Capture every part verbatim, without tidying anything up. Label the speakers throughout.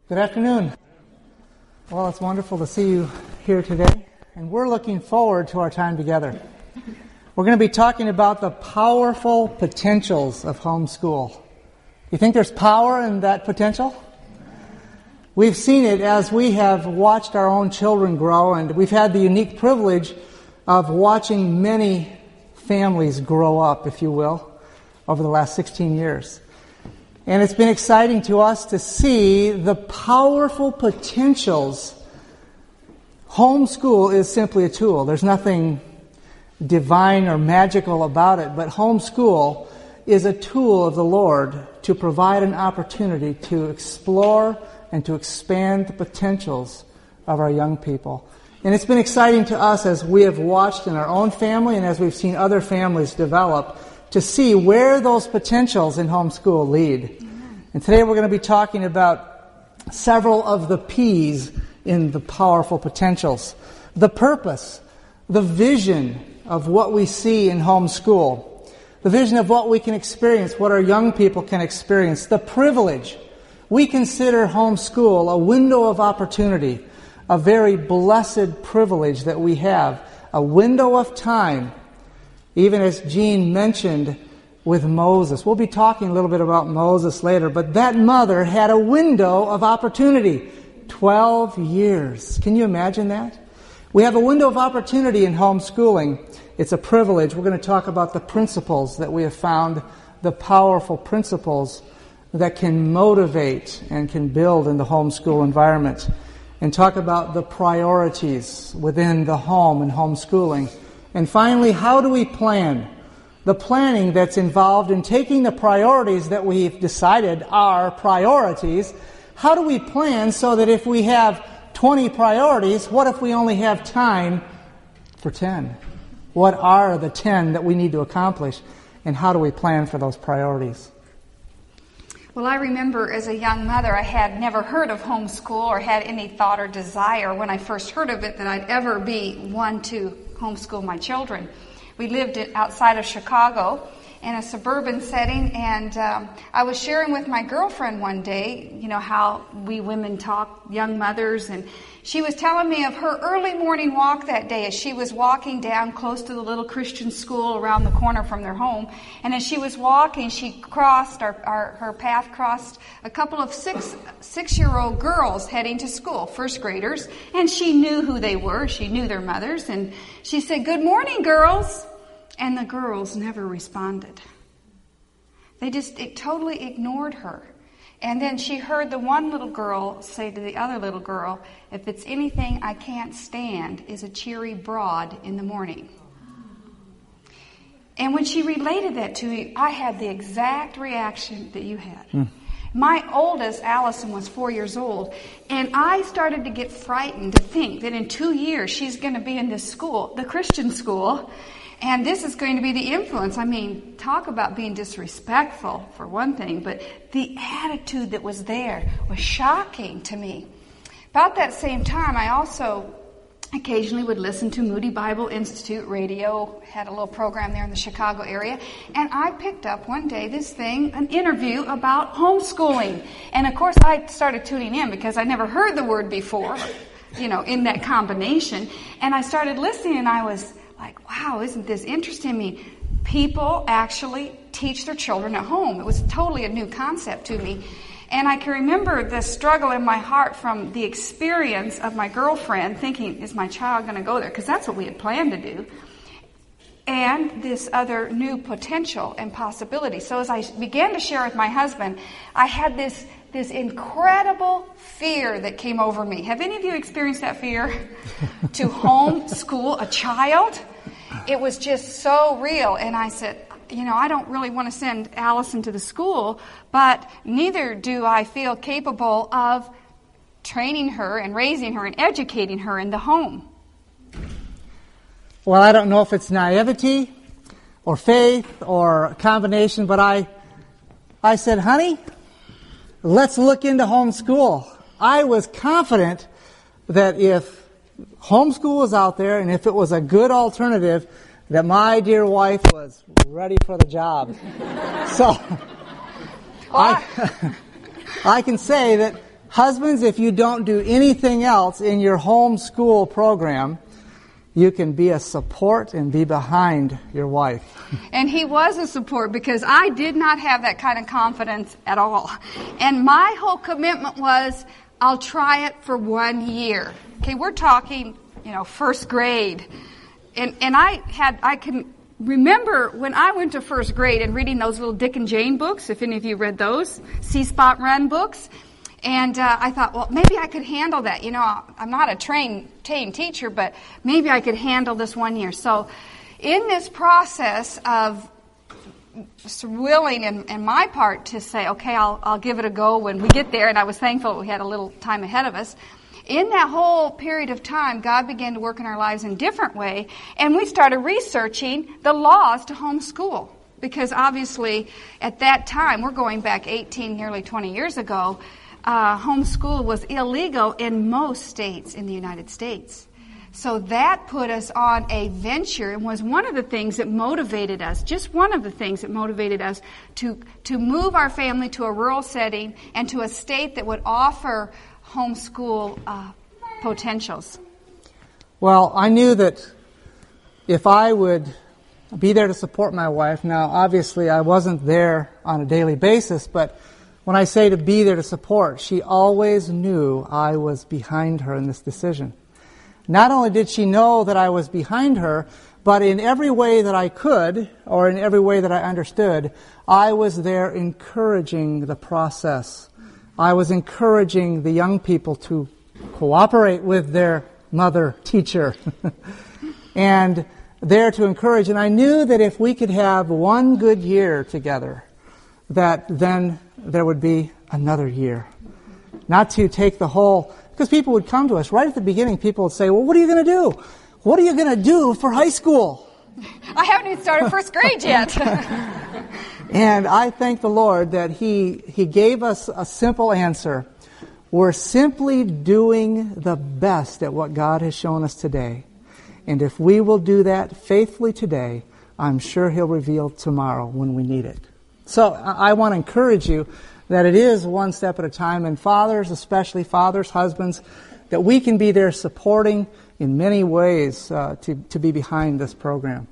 Speaker 1: Good afternoon. Well, it's wonderful to see you here today, and we're looking forward to our time together. We're going to be talking about the powerful potentials of homeschool. You think there's power in that potential? We've seen it as we have watched our own children grow, and we've had the unique privilege of watching many families grow up, if you will, over the last sixteen years. And it's been exciting to us to see the powerful potentials. Homeschool is simply a tool. There's nothing divine or magical about it, but homeschool is a tool of the Lord to provide an opportunity to explore and to expand the potentials of our young people. And it's been exciting to us as we have watched in our own family and as we've seen other families develop to see where those potentials in homeschool lead. Amen. And today we're going to be talking about several of the P's in the powerful potentials. The purpose, the vision of what we see in homeschool, the vision of what we can experience, what our young people can experience, the privilege. We consider homeschool a window of opportunity, a very blessed privilege that we have, a window of time. Even as Jean mentioned with Moses. We'll be talking a little bit about Moses later, but that mother had a window of opportunity. Twelve years. Can you imagine that? We have a window of opportunity in homeschooling. It's a privilege. We're going to talk about the principles that we have found, the powerful principles that can motivate and can build in the homeschool environment, and talk about the priorities within the home and homeschooling. And finally, how do we plan? The planning that's involved in taking the priorities that we've decided are priorities. How do we plan so that if we have twenty priorities, what if we only have time for ten? What are the ten that we need to accomplish? And how do we plan for those priorities?
Speaker 2: Well, I remember as a young mother, I had never heard of homeschool or had any thought or desire when I first heard of it that I'd ever be one to homeschool my children. We lived outside of Chicago in a suburban setting, and um, I was sharing with my girlfriend one day, you know, how we women talk, young mothers, and she was telling me of her early morning walk that day as she was walking down close to the little Christian school around the corner from their home. And as she was walking, she crossed, our, our, her path crossed a couple of six, six-year-old girls heading to school, first graders, and she knew who they were. She knew their mothers, and she said, "Good morning, girls." And the girls never responded. They just it totally ignored her. And then she heard the one little girl say to the other little girl, "If it's anything I can't stand is a cheery broad in the morning." And when she related that to me, I had the exact reaction that you had. Mm. My oldest, Allison, was four years old, and I started to get frightened to think that in two years she's going to be in this school, the Christian school, and this is going to be the influence. I mean, talk about being disrespectful, for one thing, but the attitude that was there was shocking to me. About that same time, I also occasionally would listen to Moody Bible Institute radio, had a little program there in the Chicago area, and I picked up one day this thing, an interview about homeschooling. And of course, I started tuning in because I never heard the word before, you know, in that combination. And I started listening, and I was like, wow, isn't this interesting? I mean, people actually teach their children at home. It was totally a new concept to me. And I can remember the struggle in my heart from the experience of my girlfriend thinking, is my child going to go there? Because that's what we had planned to do. And this other new potential and possibility. So as I began to share with my husband, I had this this incredible fear that came over me. Have any of you experienced that fear? To homeschool a child? It was just so real. And I said, you know, I don't really want to send Allison to the school, but neither do I feel capable of training her and raising her and educating her in the home.
Speaker 1: Well, I don't know if it's naivety or faith or a combination, but I, I said, honey, let's look into homeschool. I was confident that if homeschool was out there and if it was a good alternative, that my dear wife was ready for the job. So I, I can say that Husbands, if you don't do anything else in your homeschool program, you can be a support and be behind your wife.
Speaker 2: And he was a support because I did not have that kind of confidence at all. And my whole commitment was, I'll try it for one year. Okay, we're talking, you know, first grade. And and I had, I can remember when I went to first grade and reading those little Dick and Jane books, if any of you read those, See Spot Run books. And uh, I thought, well, maybe I could handle that. You know, I'm not a trained, trained teacher, but maybe I could handle this one year. So in this process of willing and, and my part to say, okay, I'll, I'll give it a go when we get there, and I was thankful we had a little time ahead of us. In that whole period of time, God began to work in our lives in a different way, and we started researching the laws to homeschool. Because obviously, at that time, we're going back eighteen, nearly twenty years ago, Uh, homeschool was illegal in most states in the United States. So that put us on a venture and was one of the things that motivated us, just one of the things that motivated us to, to move our family to a rural setting and to a state that would offer homeschool uh, potentials.
Speaker 1: Well, I knew that if I would be there to support my wife, now obviously I wasn't there on a daily basis, but when I say to be there to support, she always knew I was behind her in this decision. Not only did she know that I was behind her, but in every way that I could, or in every way that I understood, I was there encouraging the process. I was encouraging the young people to cooperate with their mother teacher. And there to encourage. And I knew that if we could have one good year together, that then there would be another year. Not to take the whole, because people would come to us right at the beginning, people would say, well, what are you going to do? What are you going to do for high school?
Speaker 2: I haven't even started first grade yet.
Speaker 1: And I thank the Lord that He He gave us a simple answer. We're simply doing the best at what God has shown us today. And if we will do that faithfully today, I'm sure He'll reveal tomorrow when we need it. So I want to encourage you that it is one step at a time, and fathers, especially fathers, husbands, that we can be there supporting in many ways uh, to, to be behind this program.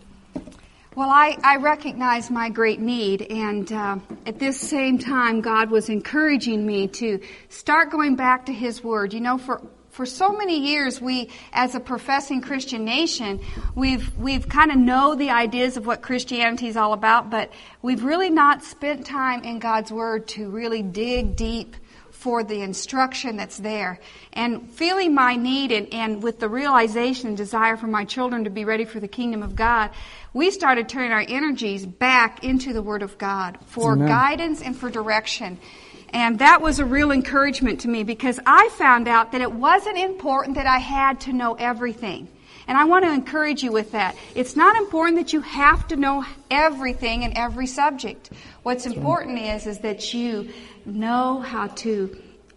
Speaker 2: Well, I, I recognize my great need, and uh, at this same time, God was encouraging me to start going back to His Word. You know, for For so many years, we, as a professing Christian nation, we've we've kind of know the ideas of what Christianity is all about, but we've really not spent time in God's Word to really dig deep for the instruction that's there. And feeling my need and, and with the realization and desire for my children to be ready for the kingdom of God, we started turning our energies back into the Word of God for
Speaker 1: Amen.
Speaker 2: Guidance and for direction. And that was a real encouragement to me because I found out that it wasn't important that I had to know everything. And I want to encourage you with that. It's not important that you have to know everything in every subject. What's important is, is that you know how to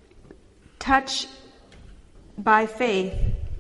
Speaker 2: touch by faith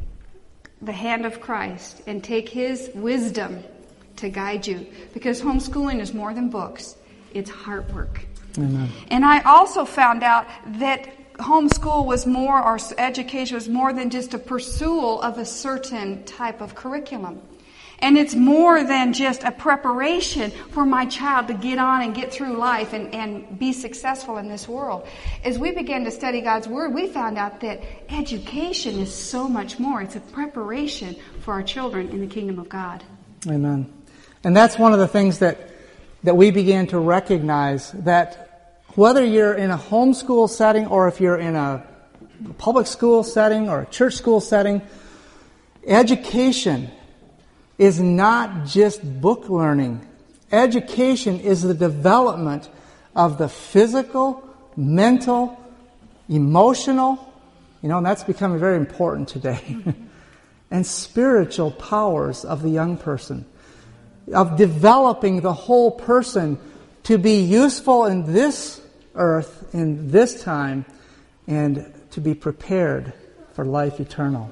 Speaker 2: the hand of Christ and take His wisdom to guide you. Because homeschooling is more than books. It's heart work.
Speaker 1: Amen.
Speaker 2: And I also found out that homeschool was more, or education was more than just a pursuit of a certain type of curriculum. And it's more than just a preparation for my child to get on and get through life and, and be successful in this world. As we began to study God's Word, we found out that education is so much more. It's a preparation for our children in the kingdom of God.
Speaker 1: Amen. And that's one of the things that that we began to recognize, that whether you're in a homeschool setting or if you're in a public school setting or a church school setting, education is not just book learning. Education is the development of the physical, mental, emotional, you know, and that's becoming very important today, and spiritual powers of the young person, of developing the whole person to be useful in this earth, in this time, and to be prepared for life eternal.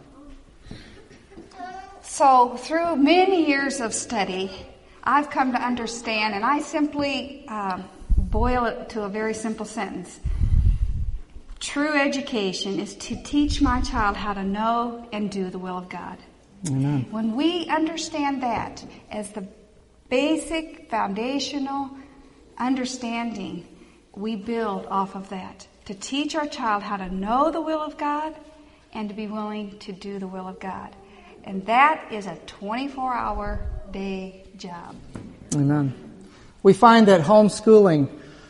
Speaker 2: So through many years of study, I've come to understand, and I simply uh, boil it to a very simple sentence. True education is to teach my child how to know and do the will of God.
Speaker 1: Amen.
Speaker 2: When we understand that as the basic foundational understanding, we build off of that to teach our child how to know the will of God and to be willing to do the will of God. And that is a twenty-four hour day job.
Speaker 1: Amen. We find that homeschooling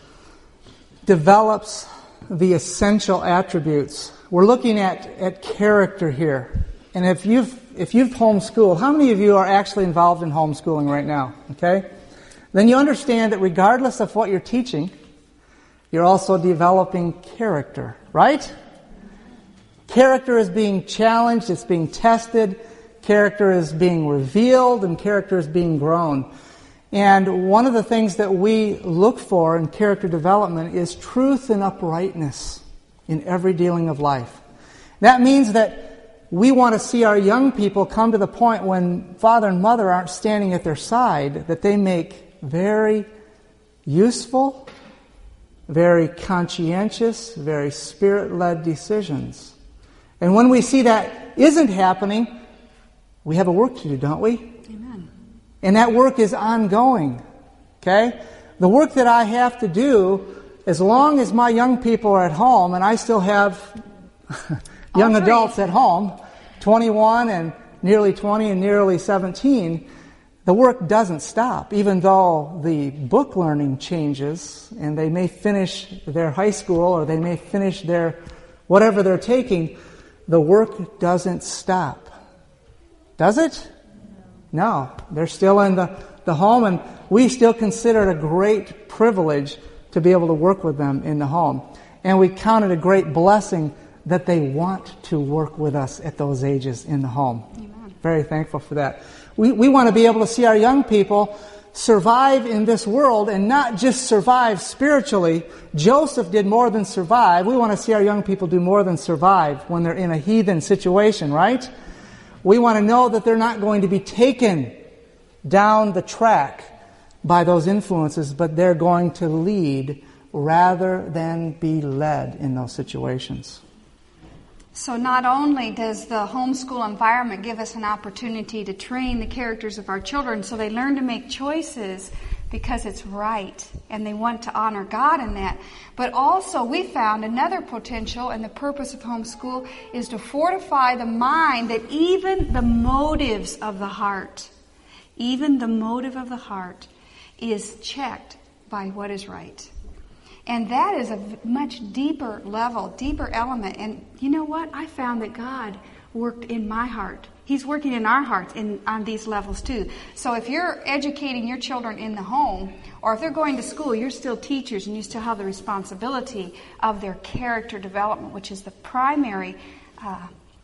Speaker 1: develops the essential attributes. We're looking at, at character here. And if you've if you've homeschooled, how many of you are actually involved in homeschooling right now? Okay? Then you understand that regardless of what you're teaching, you're also developing character, right? Character is being challenged, it's being tested, character is being revealed, and character is being grown. And one of the things that we look for in character development is truth and uprightness in every dealing of life. That means that we want to see our young people come to the point when father and mother aren't standing at their side, that they make very useful, very conscientious, very spirit-led decisions. And when we see that isn't happening, we have a work to do, don't we?
Speaker 2: Amen.
Speaker 1: And that work is ongoing. Okay? The work that I have to do, as long as my young people are at home, and I still have young adults at home, twenty-one and nearly twenty and nearly seventeen, the work doesn't stop. Even though the book learning changes, and they may finish their high school or they may finish their whatever they're taking, the work doesn't stop. Does it? No. They're still in the, the home, and we still consider it a great privilege to be able to work with them in the home. And we count it a great blessing that they want to work with us at those ages in the home.
Speaker 2: Amen.
Speaker 1: Very thankful for that. We, we want to be able to see our young people survive in this world, and not just survive spiritually. Joseph did more than survive. We want to see our young people do more than survive when they're in a heathen situation, right? We want to know that they're not going to be taken down the track by those influences, but they're going to lead rather than be led in those situations.
Speaker 2: So not only does the homeschool environment give us an opportunity to train the characters of our children so they learn to make choices because it's right and they want to honor God in that, but also we found another potential, and the purpose of homeschool is to fortify the mind that even the motives of the heart, even the motive of the heart is checked by what is right. And that is a much deeper level, deeper element. And you know what? I found that God worked in my heart. He's working in our hearts in, on these levels too. So if you're educating your children in the home, or if they're going to school, you're still teachers and you still have the responsibility of their character development, which is the primary uh,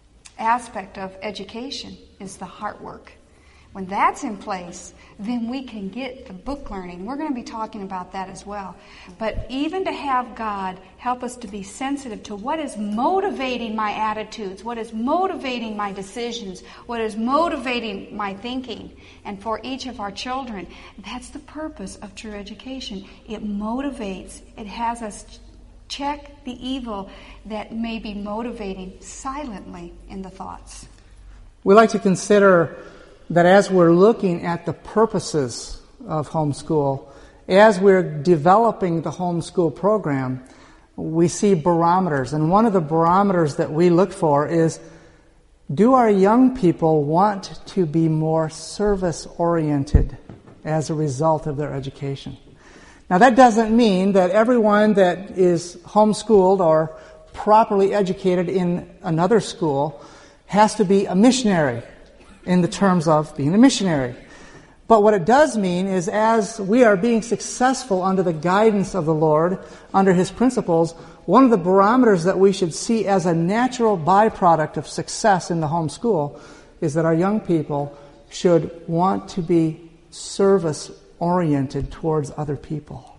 Speaker 2: aspect of education, is the heart work. When that's in place, then we can get the book learning. We're going to be talking about that as well. But even to have God help us to be sensitive to what is motivating my attitudes, what is motivating my decisions, what is motivating my thinking. And for each of our children, that's the purpose of true education. It motivates, it has us check the evil that may be motivating silently in the thoughts.
Speaker 1: We like to consider that as we're looking at the purposes of homeschool, as we're developing the homeschool program, we see barometers. And one of the barometers that we look for is, do our young people want to be more service-oriented as a result of their education? Now, that doesn't mean that everyone that is homeschooled or properly educated in another school has to be a missionary in the terms of being a missionary. But what it does mean is, as we are being successful under the guidance of the Lord, under His principles, one of the barometers that we should see as a natural byproduct of success in the homeschool is that our young people should want to be service-oriented towards other people,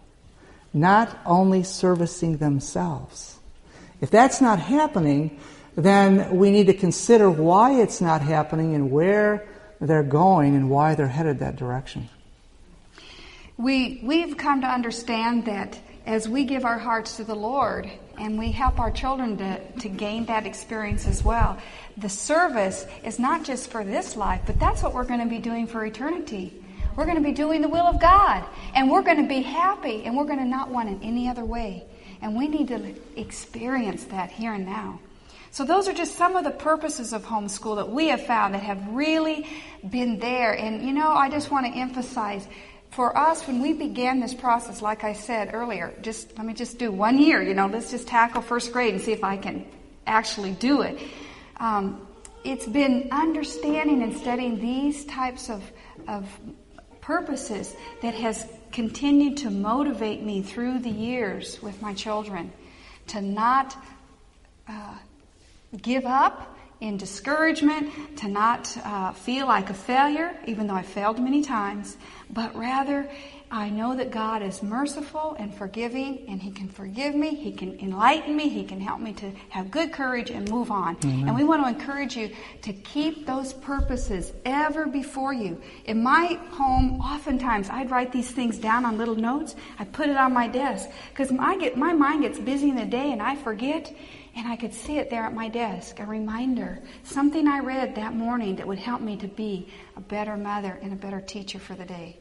Speaker 1: not only servicing themselves. If that's not happening, then we need to consider why it's not happening and where they're going and why they're headed that direction.
Speaker 2: We, we've come to understand that as we give our hearts to the Lord and we help our children to, to gain that experience as well, the service is not just for this life, but that's what we're going to be doing for eternity. We're going to be doing the will of God, and we're going to be happy, and we're going to not want it any other way. And we need to experience that here and now. So those are just some of the purposes of homeschool that we have found that have really been there. And, you know, I just want to emphasize, for us, when we began this process, like I said earlier, just let me just do one year, you know, let's just tackle first grade and see if I can actually do it. Um, it's been understanding and studying these types of, of purposes that has continued to motivate me through the years with my children to not uh, give up in discouragement, to not uh, feel like a failure, even though I failed many times, but rather I know that God is merciful and forgiving, and He can forgive me, He can enlighten me, He can help me to have good courage and move on. Mm-hmm. And we want to encourage you to keep those purposes ever before you. In my home, oftentimes I'd write these things down on little notes. I put it on my desk because I get my mind gets busy in the day and I forget. And I could see it there at my desk, a reminder, something I read that morning that would help me to be a better mother and a better teacher for the day.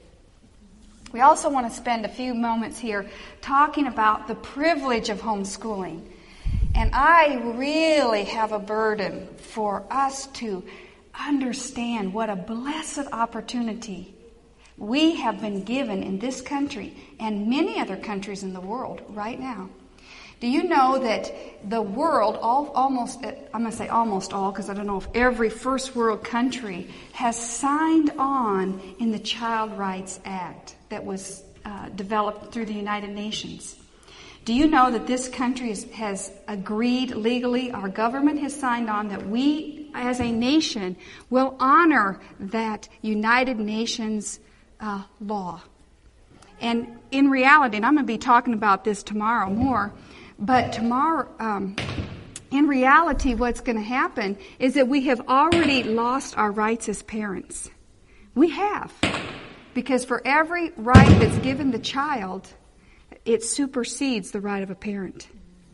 Speaker 2: We also want to spend a few moments here talking about the privilege of homeschooling. And I really have a burden for us to understand what a blessed opportunity we have been given in this country and many other countries in the world right now. Do you know that the world, all, almost, I'm going to say almost all, because I don't know if every first world country has signed on in the Child Rights Act that was uh, developed through the United Nations. Do you know that this country is, has agreed legally, our government has signed on that we as a nation will honor that United Nations uh, law? And in reality, and I'm going to be talking about this tomorrow more, but tomorrow, um, in reality, what's going to happen is that we have already lost our rights as parents. We have. Because for every right that's given the child, it supersedes the right of a parent.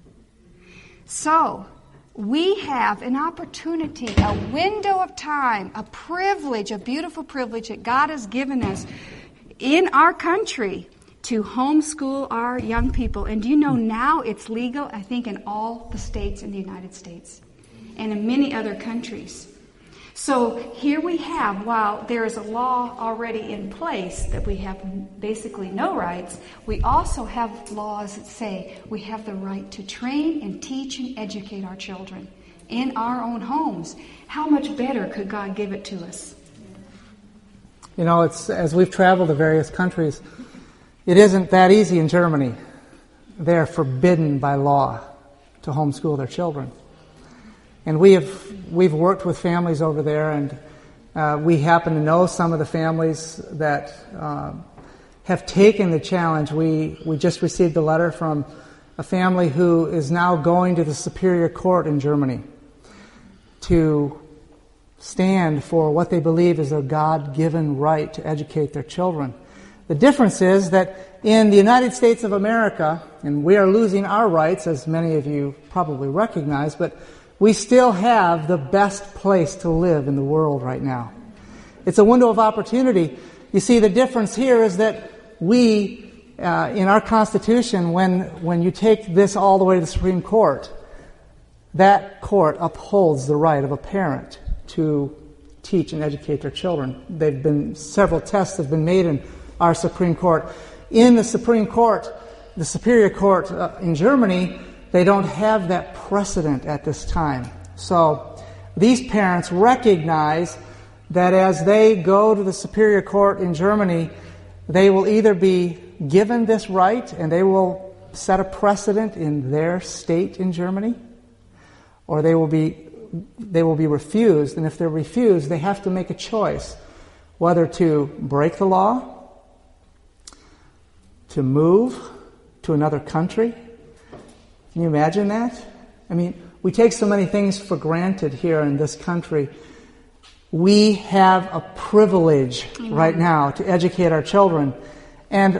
Speaker 2: So, we have an opportunity, a window of time, a privilege, a beautiful privilege that God has given us in our country to homeschool our young people. And do you know now it's legal, I think, in all the states in the United States and in many other countries. So here we have, while there is a law already in place that we have basically no rights, we also have laws that say we have the right to train and teach and educate our children in our own homes. How much better could God give it to us?
Speaker 1: You know, it's as we've traveled to various countries, it isn't that easy in Germany. They're forbidden by law to homeschool their children. And we have, we've worked with families over there, and uh, we happen to know some of the families that uh, have taken the challenge. We, we just received a letter from a family who is now going to the Superior Court in Germany to stand for what they believe is their God-given right to educate their children. The difference is that in the United States of America, and we are losing our rights, as many of you probably recognize, but we still have the best place to live in the world right now. It's a window of opportunity. You see, the difference here is that we, uh, in our Constitution, when, when you take this all the way to the Supreme Court, that court upholds the right of a parent to teach and educate their children. They've been, several tests have been made in our Supreme Court. In the Supreme Court, the Superior Court uh, in Germany, they don't have that precedent at this time. So these parents recognize that as they go to the Superior Court in Germany, they will either be given this right and they will set a precedent in their state in Germany, or they will be they will be refused. And if they're refused, they have to make a choice whether to break the law, to move to another country. Can you imagine that? I mean, we take so many things for granted here in this country. We have a privilege Amen. Right now to educate our children. And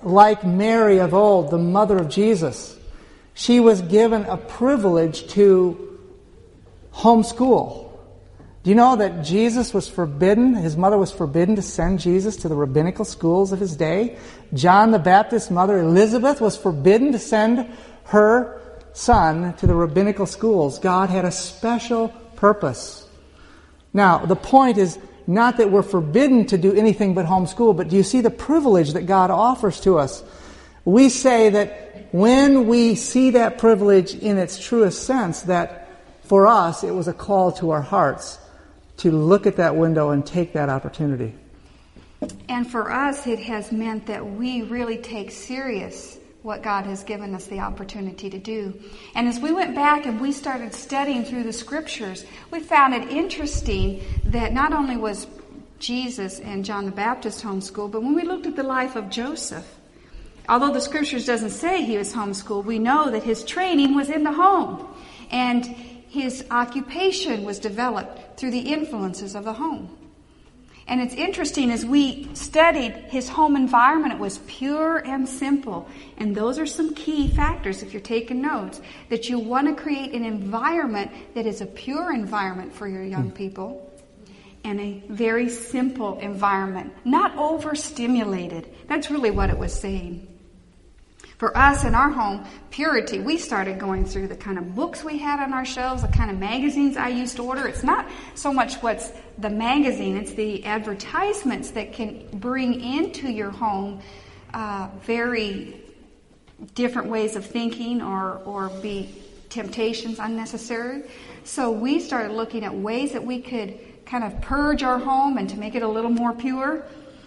Speaker 1: like Mary of old, the mother of Jesus, she was given a privilege to homeschool. Do you know that Jesus was forbidden, his mother was forbidden to send Jesus to the rabbinical schools of his day? John the Baptist's mother, Elizabeth, was forbidden to send her son to the rabbinical schools. God had a special purpose. Now, the point is not that we're forbidden to do anything but homeschool, but do you see the privilege that God offers to us? We say that when we see that privilege in its truest sense, that for us it was a call to our hearts to look at that window and take that opportunity.
Speaker 2: And for us, it has meant that we really take serious what God has given us the opportunity to do. And as we went back and we started studying through the Scriptures, we found it interesting that not only was Jesus and John the Baptist homeschooled, but when we looked at the life of Joseph, although the Scriptures doesn't say he was homeschooled, we know that his training was in the home. And his occupation was developed through the influences of the home. And it's interesting, as we studied his home environment, it was pure and simple. And those are some key factors, if you're taking notes, that you want to create an environment that is a pure environment for your young people and a very simple environment, not overstimulated. That's really what it was saying. For us in our home, purity, we started going through the kind of books we had on our shelves, the kind of magazines I used to order. It's not so much what's the magazine, it's the advertisements that can bring into your home uh, very different ways of thinking or, or be temptations unnecessary. So we started looking at ways that we could kind of purge our home and to make it a little more pure.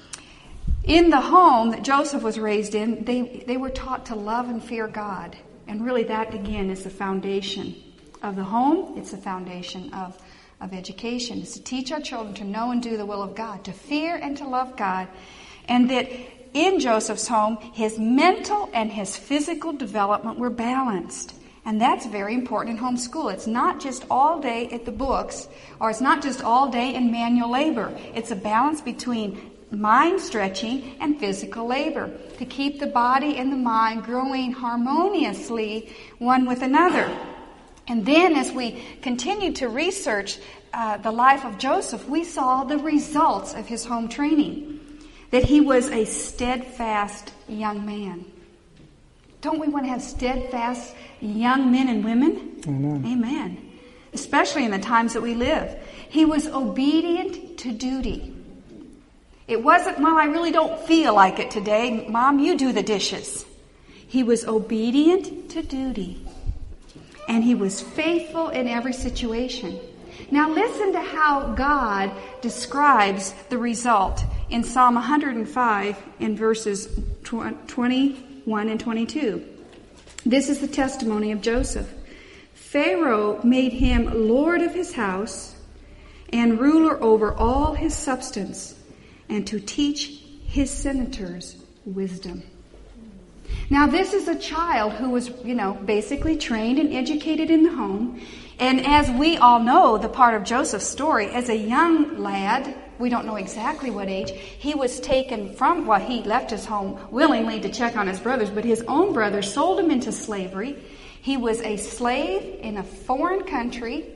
Speaker 2: In the home that Joseph was raised in, they, they were taught to love and fear God. And really that, again, is the foundation of the home. It's the foundation of, of education. It's to teach our children to know and do the will of God, to fear and to love God. And that in Joseph's home, his mental and his physical development were balanced. And that's very important in homeschool. It's not just all day at the books, or it's not just all day in manual labor. It's a balance between mind stretching and physical labor to keep the body and the mind growing harmoniously one with another. And then as we continued to research uh, the life of Joseph, we saw the results of his home training, that he was a steadfast young man. Don't we want to have steadfast young men and women?
Speaker 1: Amen.
Speaker 2: Amen. Especially in the times that we live. He was obedient to duty. It wasn't, well, I really don't feel like it today. Mom, you do the dishes. He was obedient to duty. And he was faithful in every situation. Now listen to how God describes the result in Psalm one hundred five in verses twenty-one and twenty-two. This is the testimony of Joseph. Pharaoh made him lord of his house and ruler over all his substance, and to teach his senators wisdom. Now this is a child who was, you know, basically trained and educated in the home. And as we all know, the part of Joseph's story, as a young lad, we don't know exactly what age, he was taken from, well, he left his home willingly to check on his brothers, but his own brothers sold him into slavery. He was a slave in a foreign country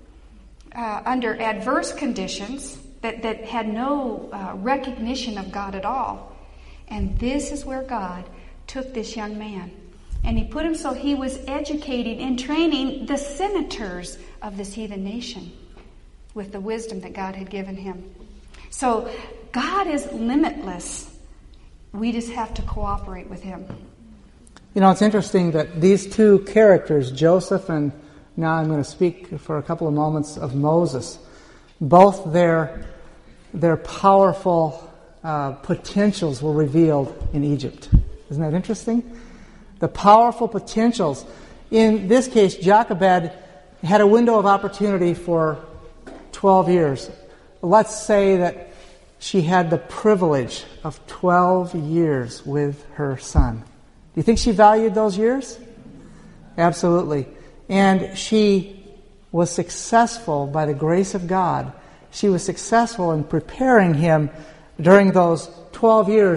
Speaker 2: uh, under adverse conditions. That, that had no uh, recognition of God at all. And this is where God took this young man. And he put him so he was educating and training the senators of this heathen nation with the wisdom that God had given him. So God is limitless. We just have to cooperate with him.
Speaker 1: You know, it's interesting that these two characters, Joseph and now I'm going to speak for a couple of moments of Moses, both their Their powerful uh, potentials were revealed in Egypt. Isn't that interesting? The powerful potentials. In this case, Jochebed had a window of opportunity for twelve years. Let's say that she had the privilege of twelve years with her son. Do you think she valued those years? Absolutely. And she was successful by the grace of God. She was successful in preparing him during those twelve years,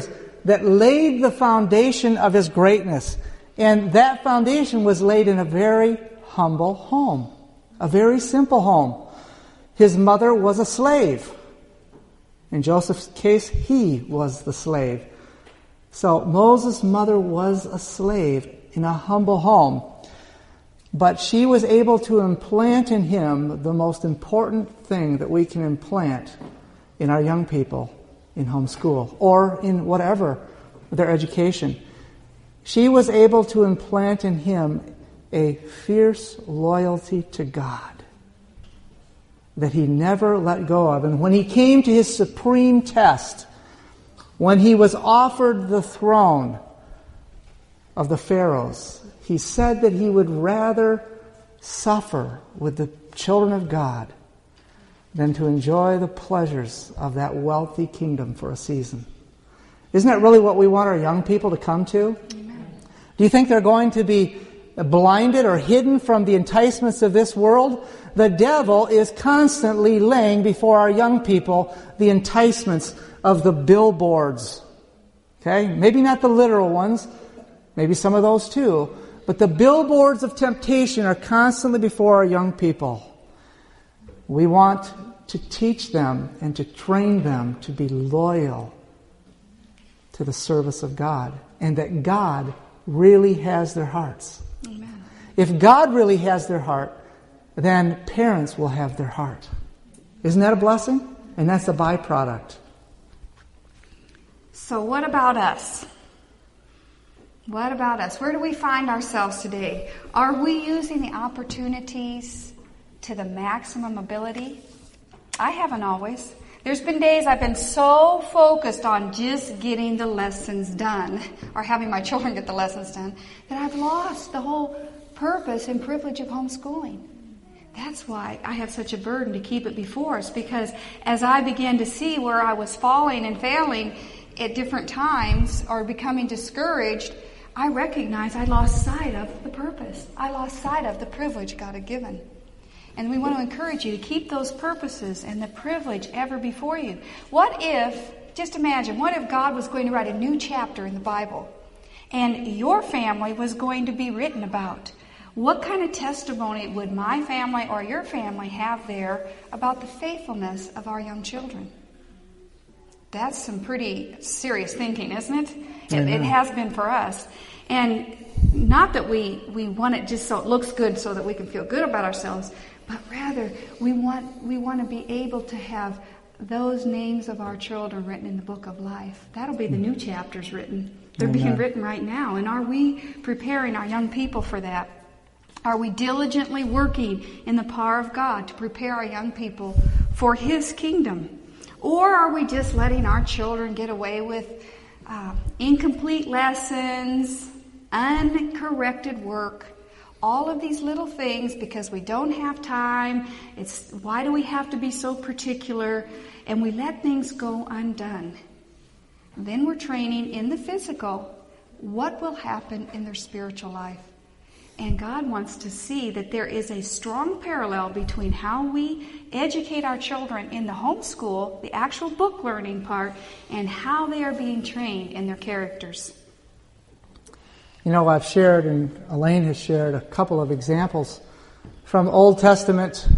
Speaker 1: that laid the foundation of his greatness. And that foundation was laid in a very humble home, a very simple home. His mother was a slave. In Joseph's case, he was the slave. So Moses' mother was a slave in a humble home. But she was able to implant in him the most important thing that we can implant in our young people in homeschool or in whatever their education. She was able to implant in him a fierce loyalty to God that he never let go of. And when he came to his supreme test, when he was offered the throne of the pharaohs, he said that he would rather suffer with the children of God than to enjoy the pleasures of that wealthy kingdom for a season. Isn't that really what we want our young people to come to? Amen. Do you think they're going to be blinded or hidden from the enticements of this world? The devil is constantly laying before our young people the enticements of the billboards. Okay? Maybe not the literal ones, maybe some of those too, but the billboards of temptation are constantly before our young people. We want to teach them and to train them to be loyal to the service of God, and that God really has their hearts. Amen. If God really has their heart, then parents will have their heart. Isn't that a blessing? And that's a byproduct.
Speaker 2: So what about us? What about us? Where do we find ourselves today? Are we using the opportunities to the maximum ability? I haven't always. There's been days I've been so focused on just getting the lessons done, or having my children get the lessons done, that I've lost the whole purpose and privilege of homeschooling. That's why I have such a burden to keep it before us, because as I began to see where I was falling and failing at different times or becoming discouraged, I recognized I lost sight of the purpose. I lost sight of the privilege God had given. And we want to encourage you to keep those purposes and the privilege ever before you. What if, just imagine, what if God was going to write a new chapter in the Bible and your family was going to be written about? What kind of testimony would my family or your family have there about the faithfulness of our young children? That's some pretty serious thinking, isn't it? It, it has been for us. And not that we, we want it just so it looks good so that we can feel good about ourselves, but rather we want we want to be able to have those names of our children written in the book of life. That'll be the new chapters written. They're Amen. Being written right now. And are we preparing our young people for that? Are we diligently working in the power of God to prepare our young people for His kingdom? Or are we just letting our children get away with uh, incomplete lessons, uncorrected work, all of these little things because we don't have time? It's why do we have to be so particular? And we let things go undone. Then we're training in the physical what will happen in their spiritual life. And God wants to see that there is a strong parallel between how we educate our children in the homeschool, the actual book learning part, and how they are being trained in their characters.
Speaker 1: You know, I've shared, and Elaine has shared, a couple of examples from Old Testament,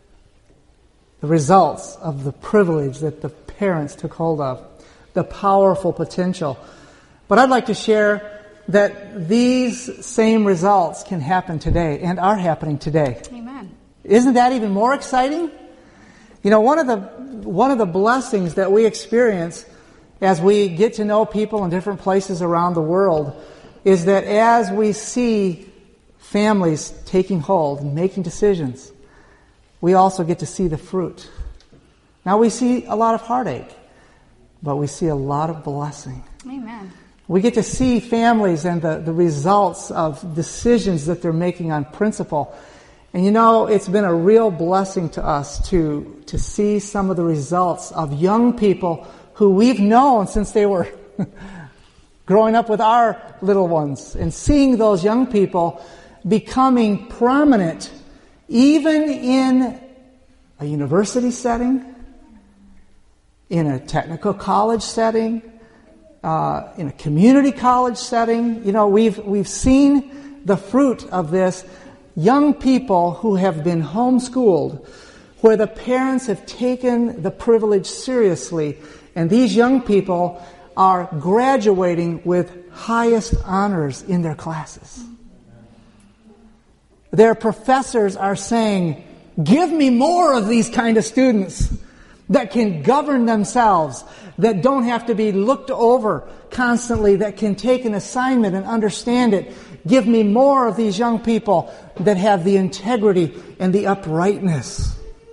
Speaker 1: the results of the privilege that the parents took hold of, the powerful potential. But I'd like to share that these same results can happen today and are happening today.
Speaker 2: Amen.
Speaker 1: Isn't that even more exciting? You know, one of the one of the blessings that we experience as we get to know people in different places around the world is that as we see families taking hold and making decisions, we also get to see the fruit. Now we see a lot of heartache, but we see a lot of blessing.
Speaker 2: Amen.
Speaker 1: We get to see families and the, the results of decisions that they're making on principle. And you know, it's been a real blessing to us to, to see some of the results of young people who we've known since they were growing up with our little ones, and seeing those young people becoming prominent even in a university setting, in a technical college setting, uh, in a community college setting. You know, we've we've seen the fruit of this. Young people who have been homeschooled, where the parents have taken the privilege seriously, and these young people are graduating with highest honors in their classes. Their professors are saying, give me more of these kind of students that can govern themselves, that don't have to be looked over constantly, that can take an assignment and understand it. Give me more of these young people that have the integrity and the uprightness.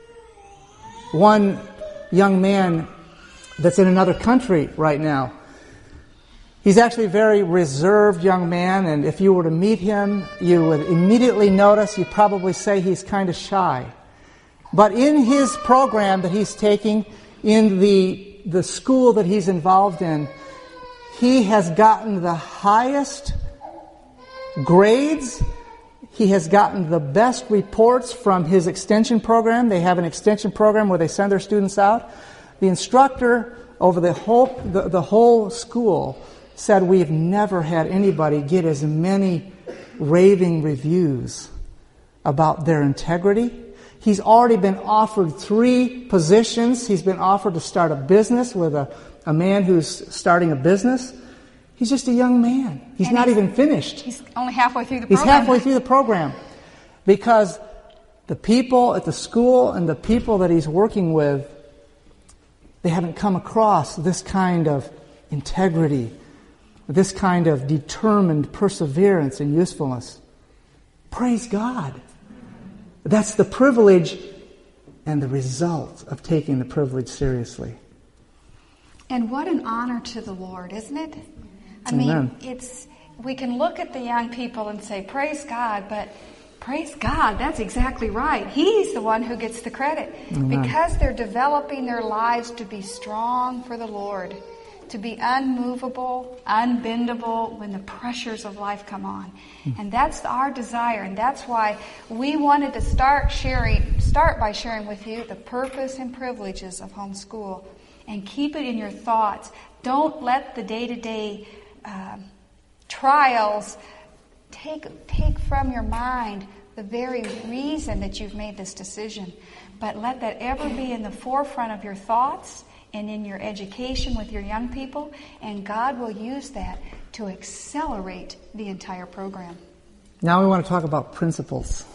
Speaker 1: One young man that's in another country right now, he's actually a very reserved young man, and if you were to meet him, you would immediately notice, you'd probably say he's kind of shy. But in his program that he's taking, in the, the school that he's involved in, he has gotten the highest grades. He has gotten the best reports from his extension program. They have an extension program where they send their students out. The instructor over the whole, the, the whole school said, we've never had anybody get as many raving reviews about their integrity. He's already been offered three positions. He's been offered to start a business with a, a man who's starting a business. He's just a young man. He's and not he's, even finished.
Speaker 2: He's only halfway through the
Speaker 1: he's
Speaker 2: program.
Speaker 1: He's halfway through the program. Because the people at the school and the people that he's working with, they haven't come across this kind of integrity, this kind of determined perseverance and usefulness. Praise God. That's the privilege and the result of taking the privilege seriously.
Speaker 2: And what an honor to the Lord, isn't it? I
Speaker 1: Amen.
Speaker 2: mean, it's we can look at the young people and say, praise God, but praise God, that's exactly right. He's the one who gets the credit.
Speaker 1: Amen.
Speaker 2: Because they're developing their lives to be strong for the Lord, to be unmovable, unbendable when the pressures of life come on. And that's our desire, and that's why we wanted to start sharing, start by sharing with you the purpose and privileges of homeschool, and keep it in your thoughts. Don't let the day-to-day uh, trials take take from your mind the very reason that you've made this decision, but let that ever be in the forefront of your thoughts and in your education with your young people, and God will use that to accelerate the entire program.
Speaker 1: Now we want to talk about principles.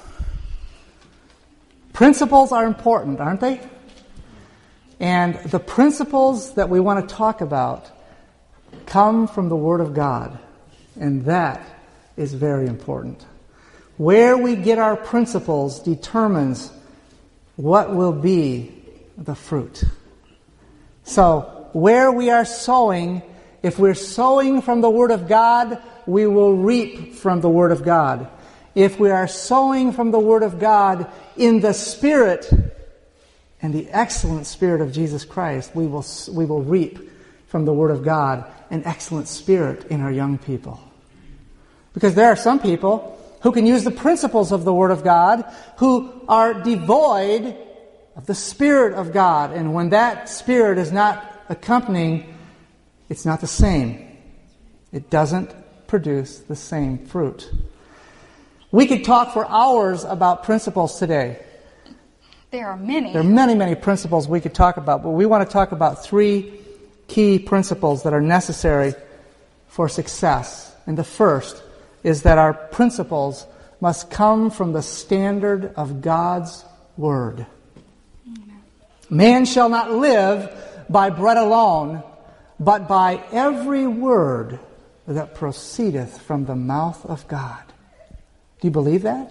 Speaker 1: Principles are important, aren't they? And the principles that we want to talk about come from the Word of God, and that is very important. Where we get our principles determines what will be the fruit. So, where we are sowing, if we're sowing from the Word of God, we will reap from the Word of God. If we are sowing from the Word of God in the Spirit and the excellent Spirit of Jesus Christ, we will we will reap from the Word of God an excellent spirit in our young people. Because there are some people who can use the principles of the Word of God who are devoid of the Spirit of God. And when that Spirit is not accompanying, it's not the same. It doesn't produce the same fruit. We could talk for hours about principles today.
Speaker 2: There are many.
Speaker 1: There are many, many principles we could talk about, but we want to talk about three key principles that are necessary for success. And the first is that our principles must come from the standard of God's Word. Amen. Man shall not live by bread alone, but by every word that proceedeth from the mouth of God. Do you believe that?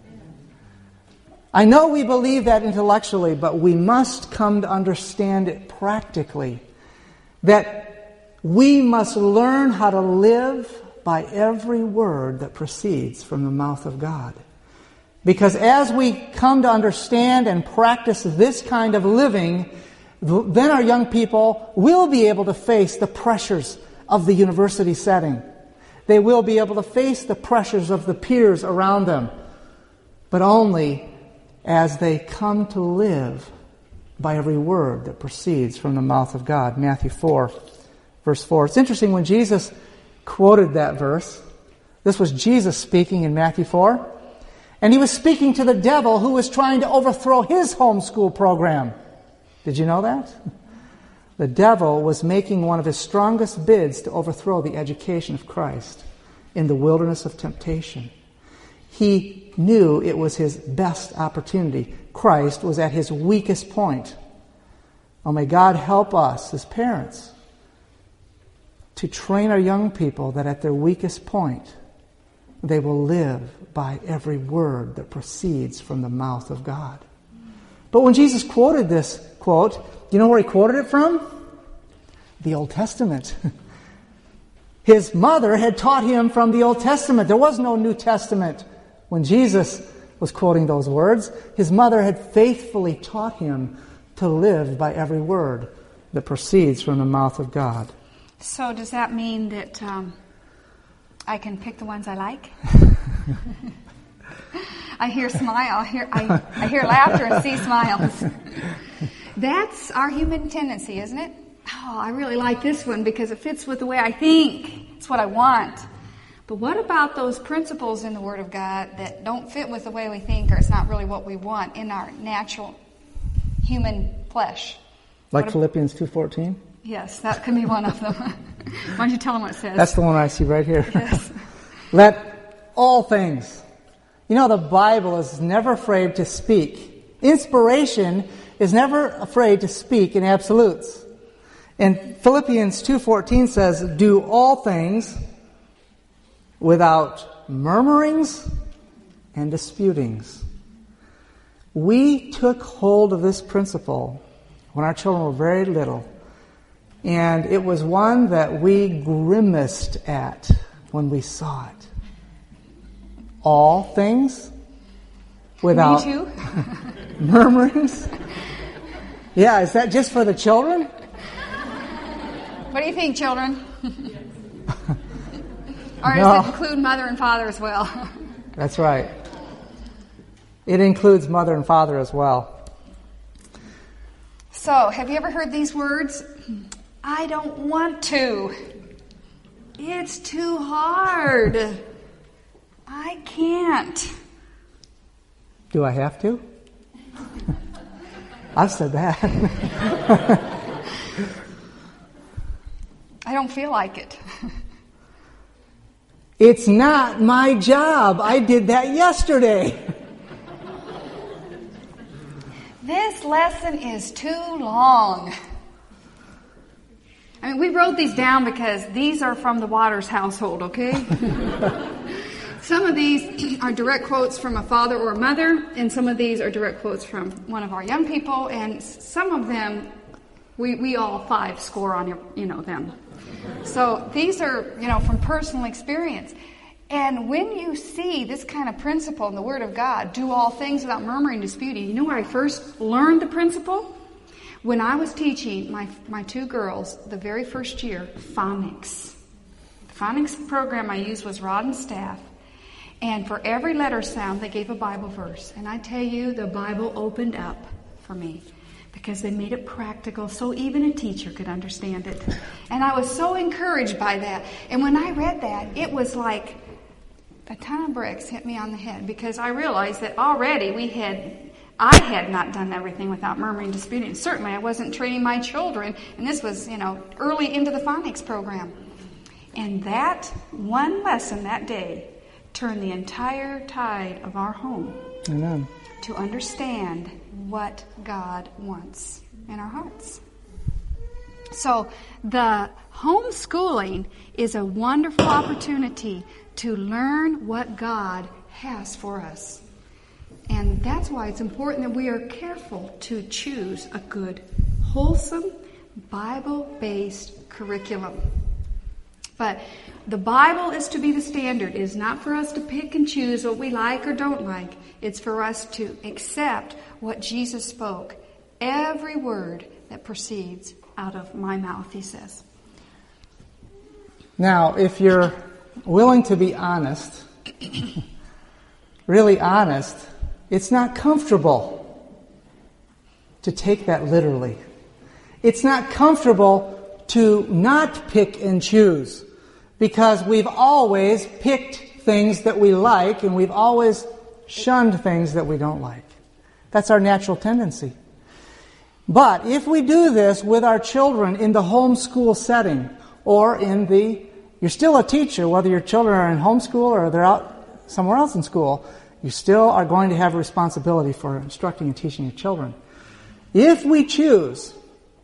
Speaker 1: I know we believe that intellectually, but we must come to understand it practically. That we must learn how to live by every word that proceeds from the mouth of God. Because as we come to understand and practice this kind of living, then our young people will be able to face the pressures of the university setting. They will be able to face the pressures of the peers around them, but only as they come to live by every word that proceeds from the mouth of God. Matthew four, verse four. It's interesting when Jesus quoted that verse. This was Jesus speaking in Matthew four. And he was speaking to the devil who was trying to overthrow his homeschool program. Did you know that? The devil was making one of his strongest bids to overthrow the education of Christ in the wilderness of temptation. He knew it was his best opportunity. Christ was at his weakest point. Oh, may God help us as parents to train our young people that at their weakest point, they will live by every word that proceeds from the mouth of God. But when Jesus quoted this quote, you know where he quoted it from? The Old Testament. His mother had taught him from the Old Testament. There was no New Testament when Jesus was quoting those words. His mother had faithfully taught him to live by every word that proceeds from the mouth of God.
Speaker 2: So does that mean that um, I can pick the ones I like? I hear smile. I hear, I, I hear laughter and see smiles. That's our human tendency, isn't it? Oh, I really like this one because it fits with the way I think. It's what I want. But what about those principles in the Word of God that don't fit with the way we think, or it's not really what we want in our natural human flesh?
Speaker 1: Like
Speaker 2: what
Speaker 1: Philippians two fourteen?
Speaker 2: Yes, that could be one of them. Why don't you tell them what it says?
Speaker 1: That's the one I see right here.
Speaker 2: Yes.
Speaker 1: Let all things. You know, the Bible is never afraid to speak. Inspiration is never afraid to speak in absolutes. And Philippians two fourteen says, do all things without murmurings and disputings. We took hold of this principle when our children were very little. And it was one that we grimaced at when we saw it. All things without
Speaker 2: Me too.
Speaker 1: murmurings. Yeah, is that just for the children?
Speaker 2: What do you think, children? Or does
Speaker 1: No.
Speaker 2: it include mother and father as well?
Speaker 1: That's right. It includes mother and father as well.
Speaker 2: So, have you ever heard these words? I don't want to. It's too hard. I can't.
Speaker 1: Do I have to? I've said that.
Speaker 2: I don't feel like it.
Speaker 1: It's not my job. I did that yesterday.
Speaker 2: This lesson is too long. I mean, we wrote these down because these are from the Waters household, okay? Some of these are direct quotes from a father or a mother, and some of these are direct quotes from one of our young people, and some of them, we, we all five score on, you know, them. So these are, you know, from personal experience. And when you see this kind of principle in the Word of God, do all things without murmuring and disputing, you know where I first learned the principle? When I was teaching my my two girls the very first year, phonics. The phonics program I used was rod and staff. And for every letter sound, they gave a Bible verse. And I tell you, the Bible opened up for me because they made it practical so even a teacher could understand it. And I was so encouraged by that. And when I read that, it was like a ton of bricks hit me on the head because I realized that already we had, I had not done everything without murmuring and disputing. Certainly I wasn't training my children, and this was, you know, early into the phonics program. And that one lesson that day turned the entire tide of our home.
Speaker 1: Amen.
Speaker 2: To understand what God wants in our hearts. So the homeschooling is a wonderful opportunity to learn what God has for us. And that's why it's important that we are careful to choose a good, wholesome, Bible-based curriculum. But the Bible is to be the standard. It is not for us to pick and choose what we like or don't like. It's for us to accept what Jesus spoke. Every word that proceeds out of my mouth, he says.
Speaker 1: Now, if you're willing to be honest, really honest, it's not comfortable to take that literally. It's not comfortable to not pick and choose, because we've always picked things that we like and we've always shunned things that we don't like. That's our natural tendency. But if we do this with our children in the homeschool setting, or in the, you're still a teacher, whether your children are in homeschool or they're out somewhere else in school, you still are going to have a responsibility for instructing and teaching your children. If we choose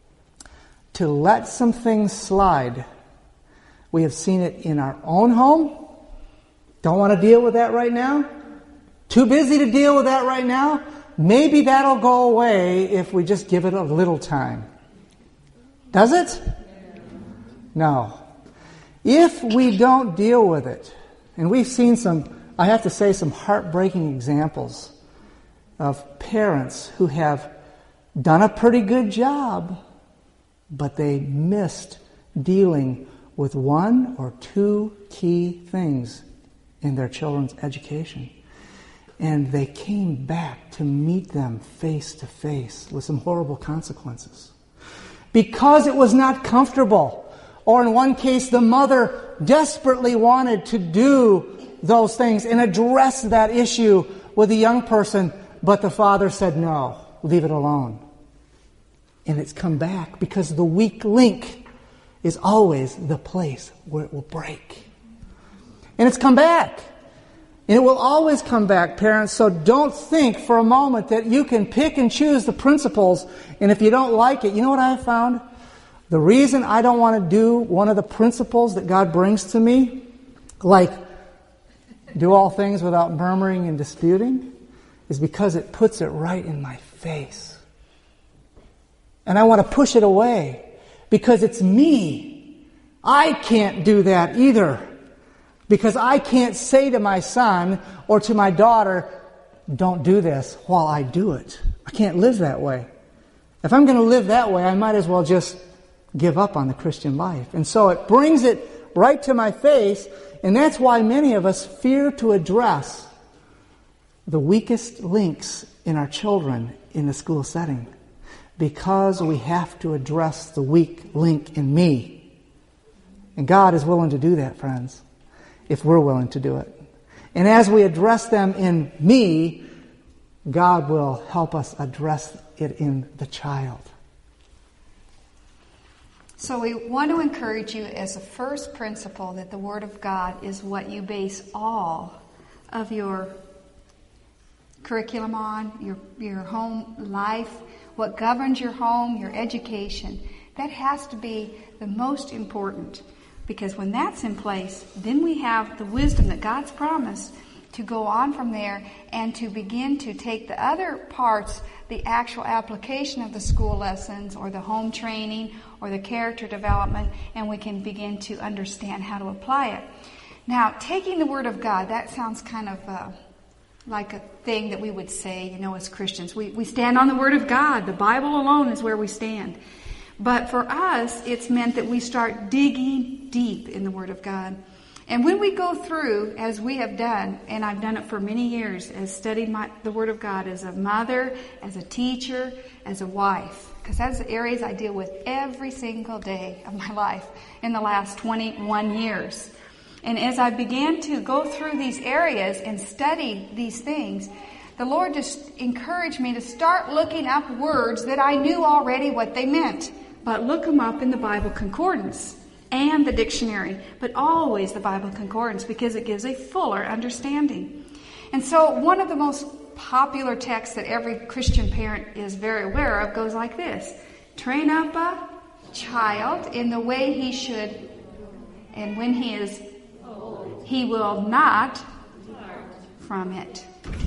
Speaker 1: to let some things slide, we have seen it in our own home. Don't want to deal with that right now? Too busy to deal with that right now? Maybe that'll go away if we just give it a little time. Does it? No. If we don't deal with it, and we've seen some, I have to say, some heartbreaking examples of parents who have done a pretty good job, but they missed dealing with one or two key things in their children's education. And they came back to meet them face to face with some horrible consequences. Because it was not comfortable. Or in one case, the mother desperately wanted to do those things and address that issue with the young person, but the father said, no, leave it alone. And it's come back because the weak link is always the place where it will break. And it's come back. And it will always come back, parents, so don't think for a moment that you can pick and choose the principles, and if you don't like it, you know what I have found? The reason I don't want to do one of the principles that God brings to me, like do all things without murmuring and disputing, is because it puts it right in my face. And I want to push it away because it's me. I can't do that either. Because I can't say to my son or to my daughter, don't do this while I do it. I can't live that way. If I'm going to live that way, I might as well just give up on the Christian life. And so it brings it right to my face, and that's why many of us fear to address the weakest links in our children in the school setting. Because we have to address the weak link in me. And God is willing to do that, friends, if we're willing to do it. And as we address them in me, God will help us address it in the child.
Speaker 2: So we want to encourage you as a first principle that the Word of God is what you base all of your curriculum on, your, your home life, what governs your home, your education. That has to be the most important. Because when that's in place, then we have the wisdom that God's promised to go on from there and to begin to take the other parts, the actual application of the school lessons or the home training or the character development, and we can begin to understand how to apply it. Now, taking the Word of God, that sounds kind of uh, like a thing that we would say, you know, as Christians. We, we stand on the Word of God. The Bible alone is where we stand. But for us, it's meant that we start digging deep in the Word of God. And when we go through, as we have done, and I've done it for many years, as studying my, the Word of God as a mother, as a teacher, as a wife, because that's the areas I deal with every single day of my life in the last twenty-one years. And as I began to go through these areas and study these things, the Lord just encouraged me to start looking up words that I knew already what they meant. But look them up in the Bible Concordance and the dictionary, but always the Bible Concordance because it gives a fuller understanding. And so one of the most popular texts that every Christian parent is very aware of goes like this. Train up a child in the way he should, and when he is old, he will not depart from it.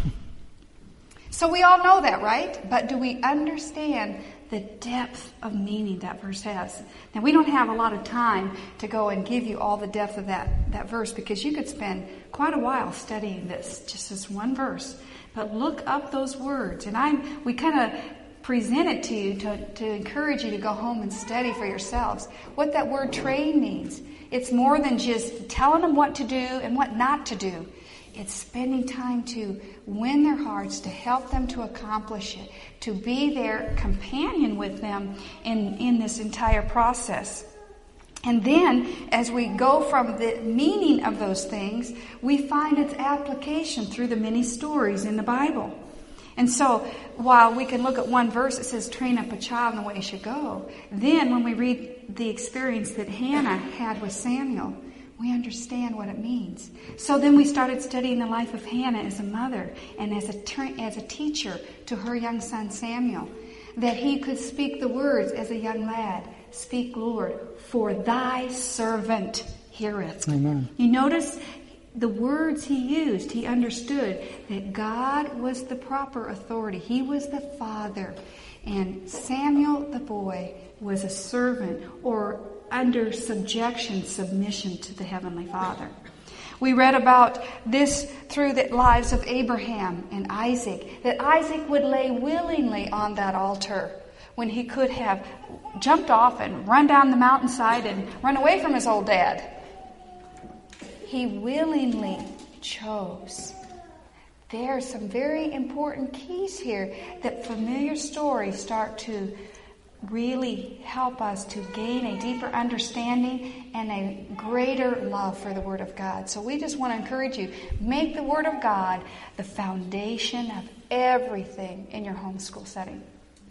Speaker 2: So we all know that, right? But do we understand the depth of meaning that verse has? Now, we don't have a lot of time to go and give you all the depth of that, that verse because you could spend quite a while studying this, just this one verse. But look up those words. And I'm, we kind of present it to you to, to encourage you to go home and study for yourselves what that word train means. It's more than just telling them what to do and what not to do. It's spending time to win their hearts, to help them to accomplish it, to be their companion with them in, in this entire process. And then, as we go from the meaning of those things, we find its application through the many stories in the Bible. And so, while we can look at one verse that says, train up a child in the way he should go, then when we read the experience that Hannah had with Samuel, we understand what it means. So then we started studying the life of Hannah as a mother and as a, tra- as a teacher to her young son Samuel, that he could speak the words as a young lad, speak, Lord, for thy servant heareth.
Speaker 1: Amen.
Speaker 2: You notice the words he used. He understood that God was the proper authority. He was the father. And Samuel, the boy, was a servant or under subjection, submission to the Heavenly Father. We read about this through the lives of Abraham and Isaac, that Isaac would lay willingly on that altar when he could have jumped off and run down the mountainside and run away from his old dad. He willingly chose. There are some very important keys here that familiar stories start to really help us to gain a deeper understanding and a greater love for the Word of God. So we just want to encourage you, make the Word of God the foundation of everything in your homeschool setting.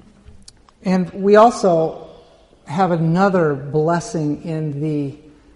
Speaker 1: And we also have another blessing in the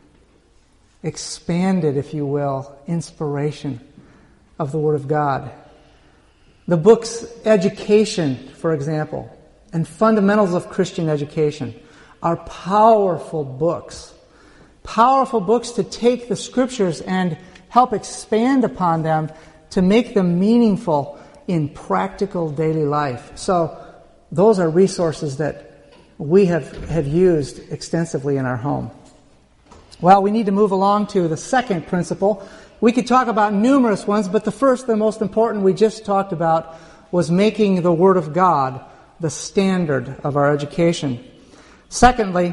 Speaker 1: expanded, if you will, inspiration of the Word of God. The books Education, for example, and Fundamentals of Christian Education are powerful books. Powerful books to take the Scriptures and help expand upon them to make them meaningful in practical daily life. So those are resources that we have, have used extensively in our home. Well, we need to move along to the second principle. We could talk about numerous ones, but the first, the most important we just talked about, was making the Word of God the standard of our education. Secondly,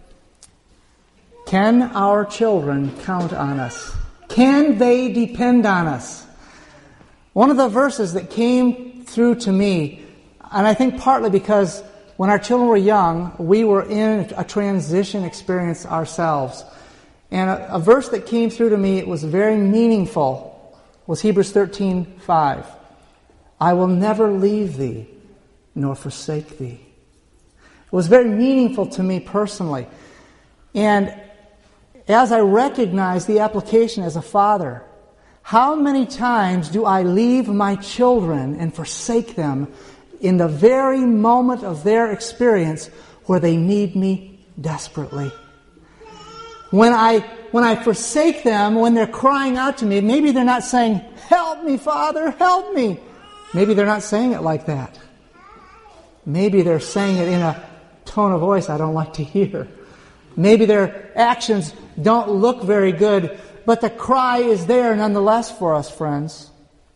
Speaker 1: can our children count on us? Can they depend on us? One of the verses that came through to me, and I think partly because when our children were young, we were in a transition experience ourselves. And a, a verse that came through to me, it was very meaningful, was Hebrews thirteen five. I will never leave thee, nor forsake thee. It was very meaningful to me personally. And as I recognize the application as a father, how many times do I leave my children and forsake them in the very moment of their experience where they need me desperately? When I when I forsake them, when they're crying out to me, maybe they're not saying, help me, Father, help me. Maybe they're not saying it like that. Maybe they're saying it in a tone of voice I don't like to hear. Maybe their actions don't look very good, but the cry is there nonetheless for us, friends.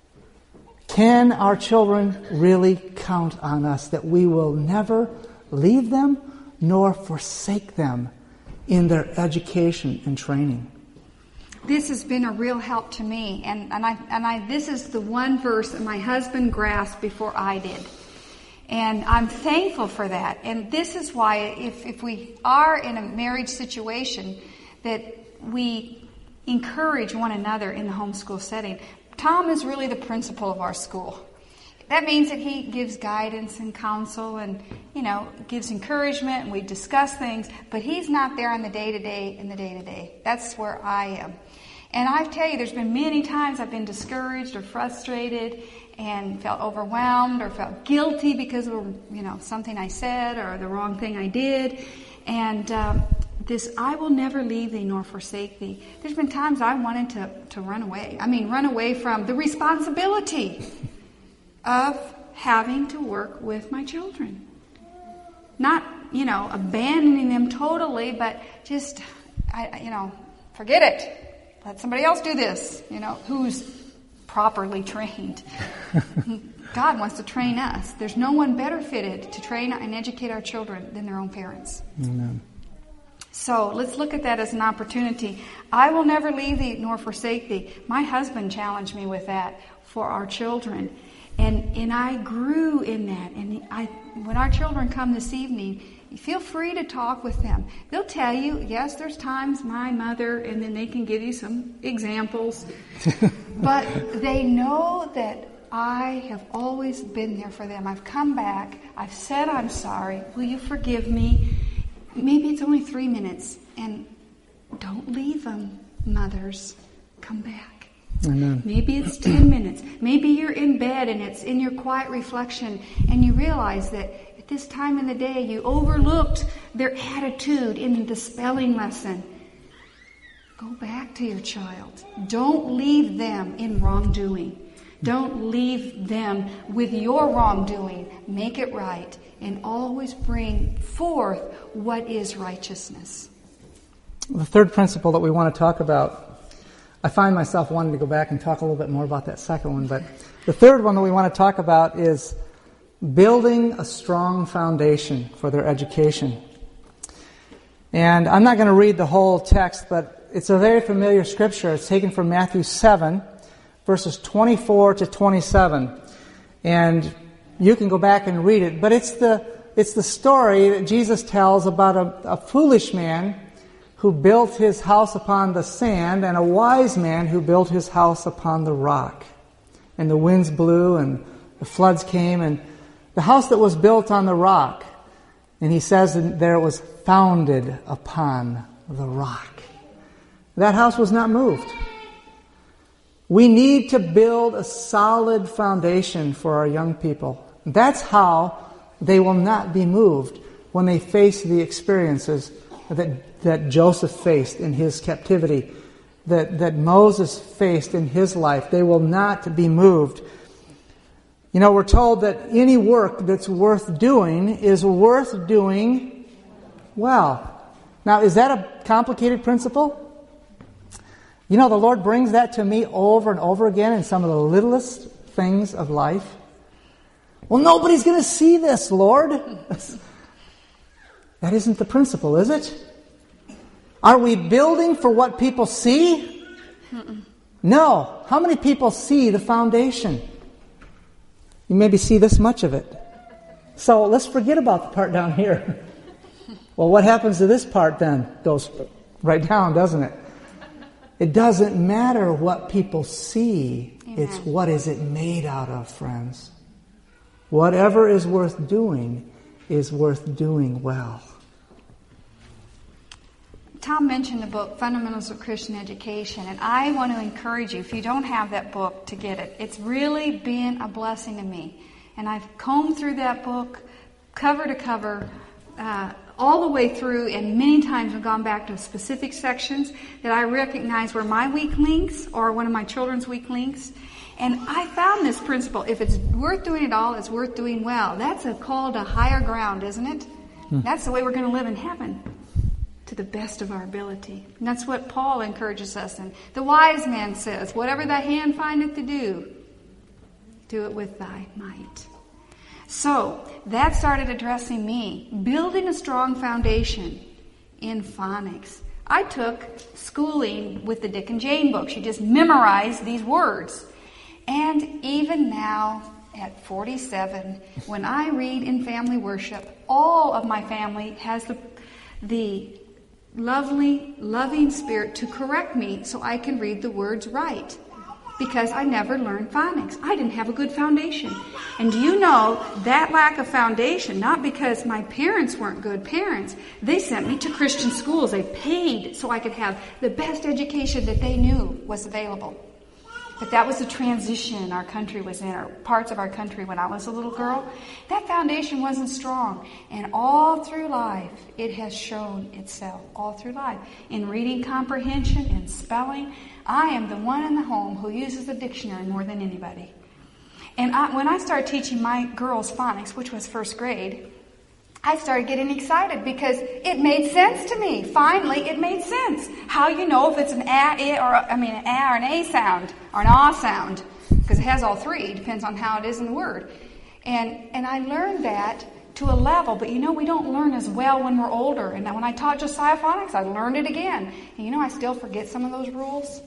Speaker 1: Can our children really count on us that we will never leave them nor forsake them in their education and training?
Speaker 2: This has been a real help to me, and, and I and I this is the one verse that my husband grasped before I did. And I'm thankful for that. And this is why if, if we are in a marriage situation, that we encourage one another in the homeschool setting. Tom is really the principal of our school. That means that he gives guidance and counsel and, you know, gives encouragement, and we discuss things, but he's not there on the day-to-day in the day-to-day. That's where I am. And I tell you, there's been many times I've been discouraged or frustrated and felt overwhelmed or felt guilty because of, you know, something I said or the wrong thing I did. And um, this, I will never leave thee nor forsake thee. There's been times I wanted to, to run away. I mean, run away from the responsibility of having to work with my children. Not, you know, abandoning them totally, but just, I, you know, forget it. Let somebody else do this, you know, who's properly trained. God wants to train us. There's no one better fitted to train and educate our children than their own parents.
Speaker 1: Amen.
Speaker 2: So let's look at that as an opportunity. I will never leave thee nor forsake thee. My husband challenged me with that for our children. And and I grew in that. And I, when our children come this evening, feel free to talk with them. They'll tell you, yes, there's times my mother, and then they can give you some examples. But they know that I have always been there for them. I've come back. I've said I'm sorry. Will you forgive me? Maybe it's only three minutes. And don't leave them, mothers. Come back.
Speaker 1: Amen.
Speaker 2: Maybe it's ten minutes. Maybe you're in bed and it's in your quiet reflection and you realize that at this time in the day you overlooked their attitude in the spelling lesson. Go back to your child. Don't leave them in wrongdoing. Don't leave them with your wrongdoing. Make it right and always bring forth what is righteousness.
Speaker 1: The third principle that we want to talk about, I find myself wanting to go back and talk a little bit more about that second one, but the third one that we want to talk about is building a strong foundation for their education. And I'm not going to read the whole text, but it's a very familiar scripture. It's taken from Matthew seven, verses twenty-four to twenty-seven. And you can go back and read it, but it's the it's the story that Jesus tells about a, a foolish man who built his house upon the sand, and a wise man who built his house upon the rock. And the winds blew, and the floods came, and the house that was built on the rock, and he says that there it was founded upon the rock. That house was not moved. We need to build a solid foundation for our young people. That's how they will not be moved when they face the experiences that, that Joseph faced in his captivity, that, that Moses faced in his life. They will not be moved. You know, we're told that any work that's worth doing is worth doing well. Now, is that a complicated principle? You know, the Lord brings that to me over and over again in some of the littlest things of life. Well, nobody's going to see this, Lord. That isn't the principle, is it? Are we building for what people see? Mm-mm. No. How many people see the foundation? You maybe see this much of it. So let's forget about the part down here. Well, what happens to this part then? Goes right down, doesn't it? It doesn't matter what people see. Amen. It's what is it made out of, friends. Whatever is worth doing is worth doing well.
Speaker 2: Tom mentioned the book, Fundamentals of Christian Education, and I want to encourage you, if you don't have that book, to get it. It's really been a blessing to me. And I've combed through that book, cover to cover, uh, all the way through, and many times I've gone back to specific sections that I recognize were my weak links or one of my children's weak links. And I found this principle: if it's worth doing it all, it's worth doing well. That's a call to higher ground, isn't it? Hmm. That's the way we're going to live in heaven, to the best of our ability. And that's what Paul encourages us in. The wise man says, whatever thy hand findeth to do, do it with thy might. So that started addressing me, building a strong foundation in phonics. I took schooling with the Dick and Jane books. You just memorize these words. And even now, at forty-seven, when I read in family worship, all of my family has the, the lovely, loving spirit to correct me so I can read the words right. Because I never learned phonics. I didn't have a good foundation. And do you know that lack of foundation, not because my parents weren't good parents, they sent me to Christian schools. They paid so I could have the best education that they knew was available. But that was the transition our country was in, or parts of our country when I was a little girl. That foundation wasn't strong. And all through life, it has shown itself. All through life. In reading comprehension, in spelling, I am the one in the home who uses the dictionary more than anybody. And I, when I started teaching my girls phonics, which was first grade, I started getting excited because it made sense to me. Finally, it made sense. How you know if it's an a, a or a, I mean an a or an a sound or an ah sound, because it has all three. Depends on how it is in the word. And and I learned that to a level, but you know we don't learn as well when we're older. And when I taught Josiah phonics, I learned it again. And you know I still forget some of those rules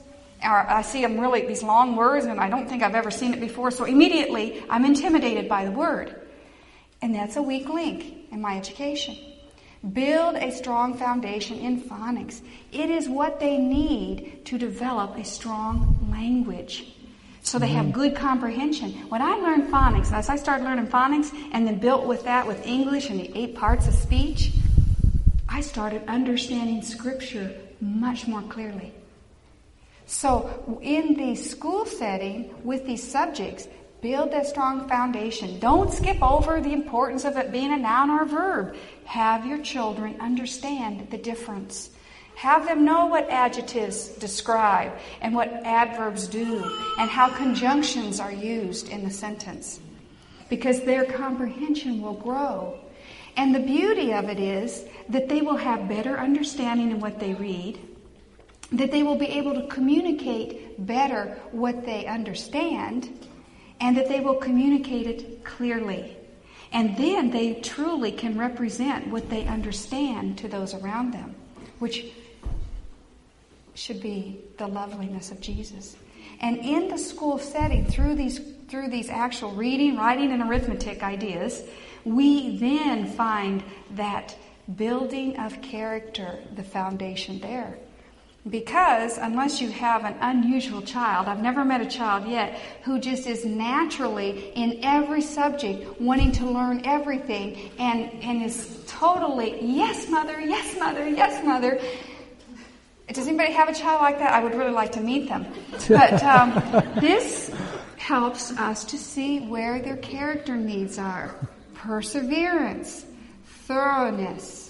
Speaker 2: or I see them really, these long words, and I don't think I've ever seen it before, so immediately I'm intimidated by the word. And that's a weak link in my education. Build a strong foundation in phonics. It is what they need to develop a strong language. So they have good comprehension. When I learned phonics, as I started learning phonics and then built with that with English and the eight parts of speech, I started understanding Scripture much more clearly. So in the school setting with these subjects, build that strong foundation. Don't skip over the importance of it being a noun or a verb. Have your children understand the difference. Have them know what adjectives describe and what adverbs do and how conjunctions are used in the sentence, because their comprehension will grow. And the beauty of it is that they will have better understanding in what they read, that they will be able to communicate better what they understand, and that they will communicate it clearly. And then they truly can represent what they understand to those around them, which should be the loveliness of Jesus. And in the school setting, through these through these actual reading, writing, and arithmetic ideas, we then find that building of character, the foundation there. Because unless you have an unusual child, I've never met a child yet who just is naturally in every subject wanting to learn everything and, and is totally, yes, mother, yes, mother, yes, mother. Does anybody have a child like that? I would really like to meet them. But um, this helps us to see where their character needs are. Perseverance, thoroughness,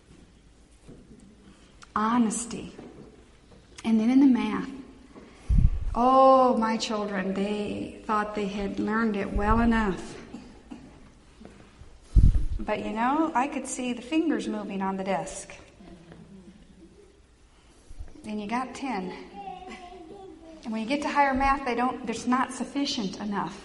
Speaker 2: honesty. And then in the math, oh, my children, they thought they had learned it well enough. But you know, I could see the fingers moving on the desk. Then you got ten. And when you get to higher math, they don't, there's not sufficient enough.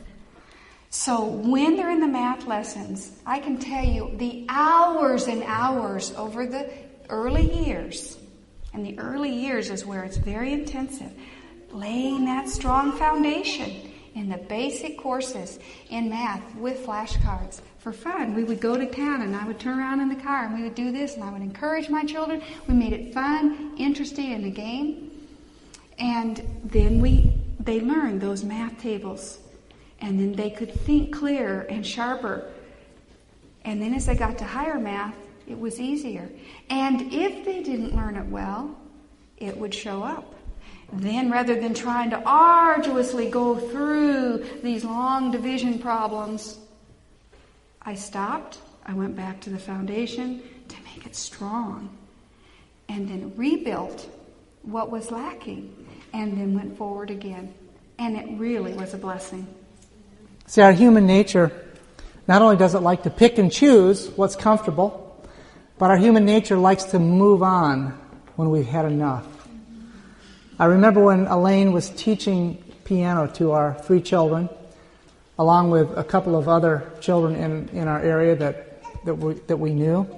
Speaker 2: So when they're in the math lessons, I can tell you the hours and hours over the early years, and the early years is where it's very intensive, laying that strong foundation in the basic courses in math with flashcards. For fun, we would go to town and I would turn around in the car and we would do this and I would encourage my children. We made it fun, interesting, and a game. And then we they learned those math tables. And then they could think clearer and sharper. And then as they got to higher math, it was easier. And if they didn't learn it well, it would show up. Then rather than trying to arduously go through these long division problems, I stopped, I went back to the foundation to make it strong, and then rebuilt what was lacking, and then went forward again. And it really was a blessing.
Speaker 1: See, our human nature, not only does it like to pick and choose what's comfortable, but our human nature likes to move on when we've had enough. I remember when Elaine was teaching piano to our three children, along with a couple of other children in, in our area that that we, that we knew.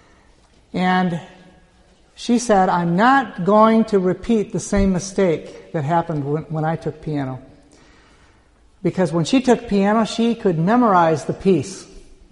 Speaker 1: And she said, I'm not going to repeat the same mistake that happened when, when I took piano. Because when she took piano, she could memorize the piece.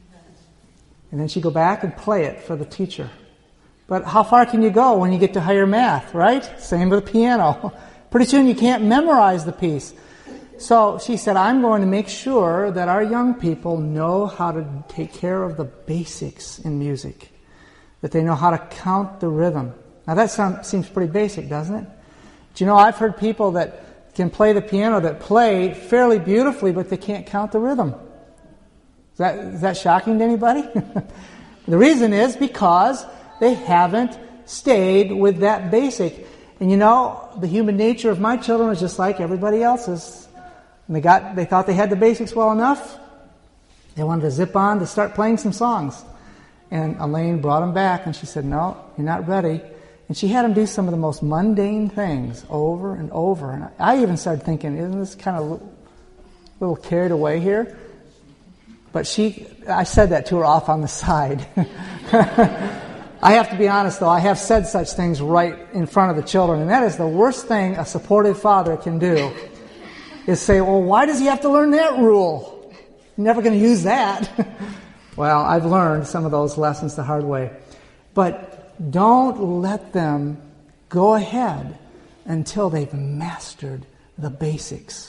Speaker 1: And then she'd go back and play it for the teacher. But how far can you go when you get to higher math, right? Same with the piano. Pretty soon you can't memorize the piece. So she said, I'm going to make sure that our young people know how to take care of the basics in music. That they know how to count the rhythm. Now that sound, seems pretty basic, doesn't it? Do you know, I've heard people that can play the piano that play fairly beautifully, but they can't count the rhythm. Is that, is that shocking to anybody? The reason is because they haven't stayed with that basic. And you know, the human nature of my children is just like everybody else's. And they got, they thought they had the basics well enough. They wanted to zip on to start playing some songs. And Elaine brought them back and she said, no, you're not ready. And she had them do some of the most mundane things over and over. And I even started thinking, isn't this kind of a little carried away here? But she, I said that to her off on the side. I have to be honest, though, I have said such things right in front of the children, and that is the worst thing a supportive father can do, is say, well, why does he have to learn that rule? I'm never going to use that. Well, I've learned some of those lessons the hard way. But don't let them go ahead until they've mastered the basics.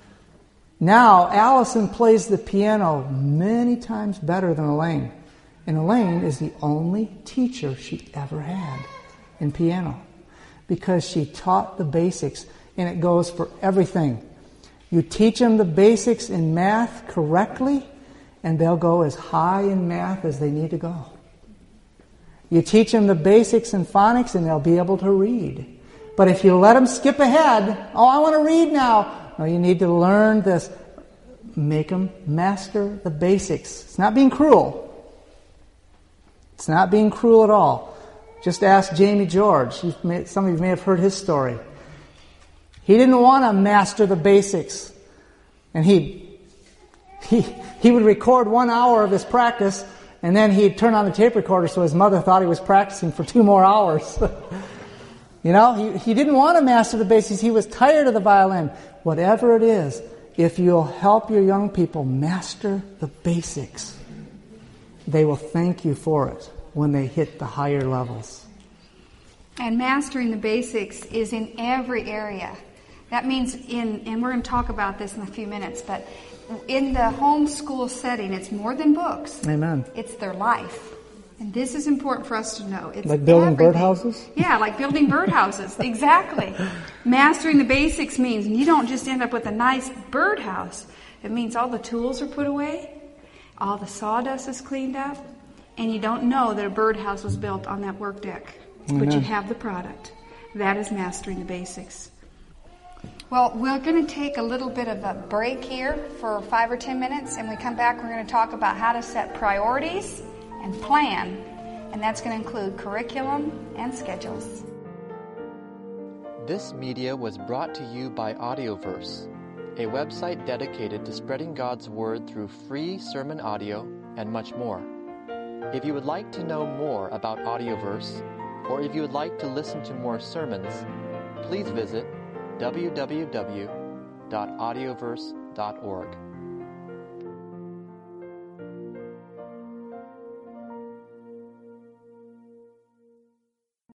Speaker 1: Now, Allison plays the piano many times better than Elaine. And Elaine is the only teacher she ever had in piano, because she taught the basics, and it goes for everything. You teach them the basics in math correctly, and they'll go as high in math as they need to go. You teach them the basics in phonics, and they'll be able to read. But if you let them skip ahead, oh, I want to read now. No, you need to learn this. Make them master the basics. It's not being cruel. It's not being cruel at all. Just ask Jamie George. You've may, some of you may have heard his story. He didn't want to master the basics. And he, he, he would record one hour of his practice, and then he'd turn on the tape recorder so his mother thought he was practicing for two more hours. You know, he, he didn't want to master the basics. He was tired of the violin. Whatever it is, if you'll help your young people master the basics, they will thank you for it when they hit the higher levels.
Speaker 2: And mastering the basics is in every area. That means in, and we're going to talk about this in a few minutes, but in the homeschool setting, it's more than books.
Speaker 1: Amen.
Speaker 2: It's their life. And this is important for us to know. It's
Speaker 1: like building
Speaker 2: everything.
Speaker 1: birdhouses?
Speaker 2: Yeah, like building birdhouses. Exactly. Mastering the basics means you don't just end up with a nice birdhouse. It means all the tools are put away, all the sawdust is cleaned up, and you don't know that a birdhouse was built on that work deck.
Speaker 1: Amen.
Speaker 2: But you have the product. That is mastering the basics. Well, we're going to take a little bit of a break here for five or ten minutes, and when we come back, we're going to talk about how to set priorities and plan, and that's going to include curriculum and schedules.
Speaker 3: This media was brought to you by Audioverse, a website dedicated to spreading God's Word through free sermon audio and much more. If you would like to know more about Audioverse, or if you would like to listen to more sermons, please visit w w w dot audioverse dot org.